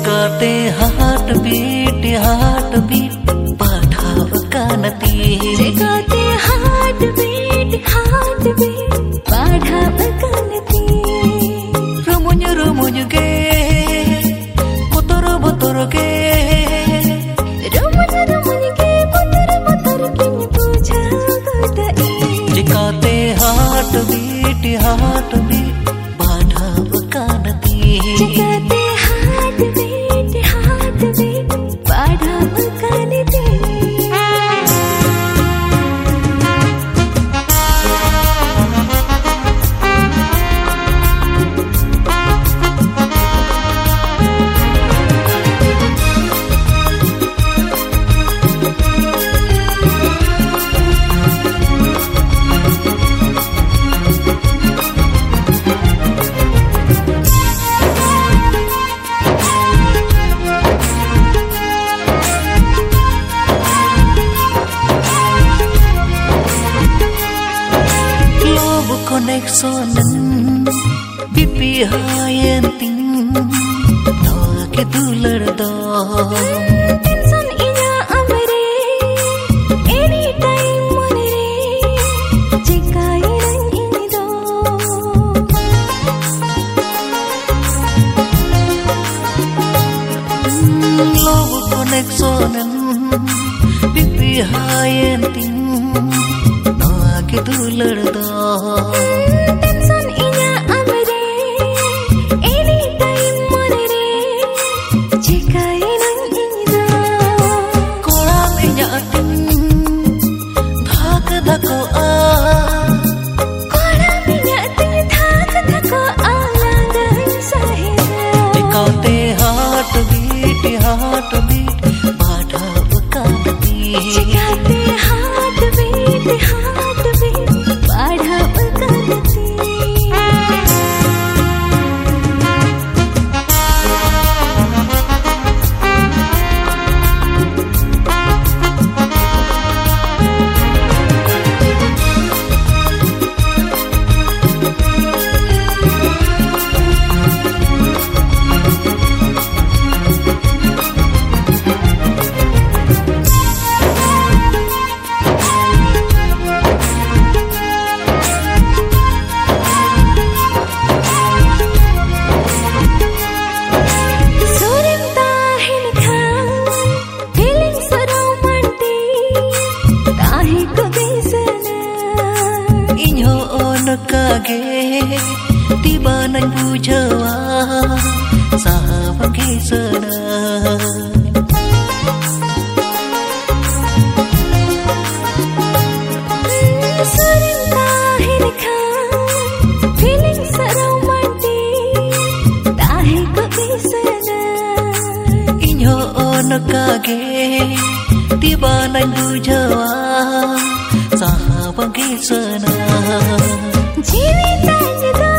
Jekate heartbeat padhakan ti. Jekate heartbeat padhakan ti. Rumunyu ge, botor ge. Rumunyu ge, botor ge puja godai. Jekate heartbeat padhakan ti. Jekate heartbeat padhakan ti. Connection pipi hayen ting na ke dular da tension inya amre anytime monre jikai rang ini do love connection pipi hayen ting na ke dular da tension inya amre anytime monre jikai rang ini do koram inya ting dhak a koram inya ting dhak a langan sahira jekate heartbeat padhakan ti. Jekate heartbeat padhakan ti. Kage tiba nan bujawa sahabat kisana sering tahin khan feeling romantic tahe ko kisana inyo on kage tiba nan bujawa sahabat kisana जीवितांग